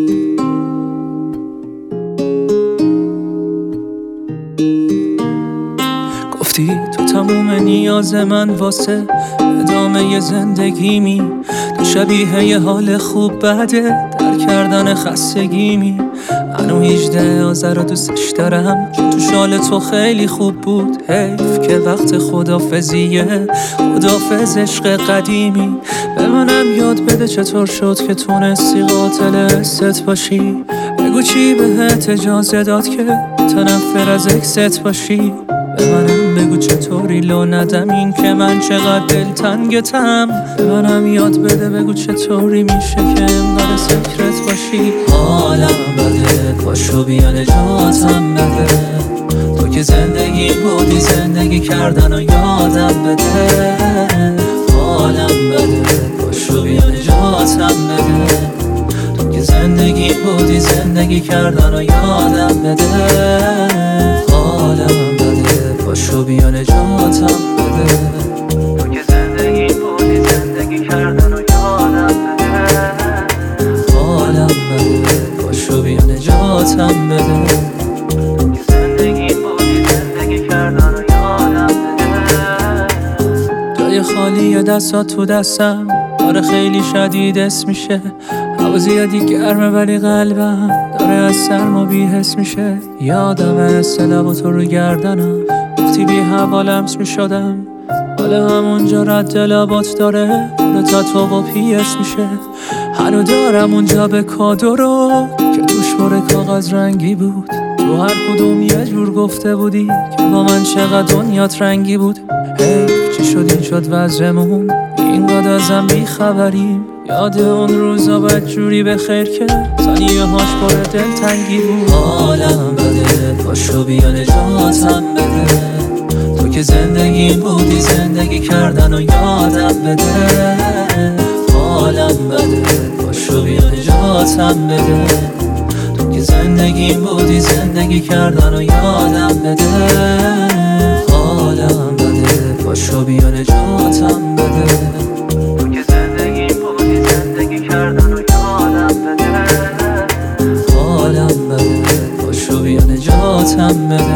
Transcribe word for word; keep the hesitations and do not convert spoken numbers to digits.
گفتی تو تموم نیاز من واسه ادامه زندگیمی، تو شبیه یه حال خوب بعده در کردن خستگیمی. منو هجده آذر دوستش دارم چون تو شال تو خیلی خوب بود. حیف که وقت خدافزیه، خدافز عشق قدیمی. به منم یاد بده چطور شد که تونستی قاتل است باشی. بگو چی بهت اجازه داد که متنفر از اکست باشی. به منم بگو چطوری لو ندم این که من چقدر دلتنگتم. به منم یاد بده بگو چطوری میشه که انقدر سکرت باشی. حالم بده پاشو بیا نجاتم بده، تو که زندگی بودی زندگی کردن و یادم بده. حالم بده پاشو بیا نجاتم بده، تو که زندگی بودی زندگی کردن و یادم بده. حالم بده پاشو بیا نجاتم بده، تو که زندگی بودی زندگی کردن و یادم بده. حالم بده پاشو بیا نجاتم بده، تو که زندگی بودی زندگی کردن و یادم بده. جای خالی دستات تو دستم داره خیلی شدید اسم میشه. هوا زیادی گرمه ولی قلبم داره از سرما بی‌حس میشه. یادم است لبا تو رو گردنم وقتی بی هوا لمس میشدم. حالا همونجا رد لبات داره پول تاتو و پی اس میشه. هنو دارم اونجا به کادو رو که توش پر کاغذ رنگی بود. تو هر کدوم یه جور گفته بودی که با من چقدر دنیات رنگی بود. حیف چی شد این شد وضعمون اینقدر ازم بیخبریم. یاد اون روزا بدجوری به خیر که ثانیه هاش پر دلتنگی بود. حالم بده پاشو بیا نجاتم بده، تو که زندگی بودی زندگی کردن و یادم بده. حالم بده پاشو بیا نجاتم بده، تو که زندگی بودی زندگی کردن و یادم بده. حالم بده پاشو بیا نجاتم بده، تو که زندگی بودی زندگی کردن و یادم بده. حالم بده پاشو بیا نجاتم بده.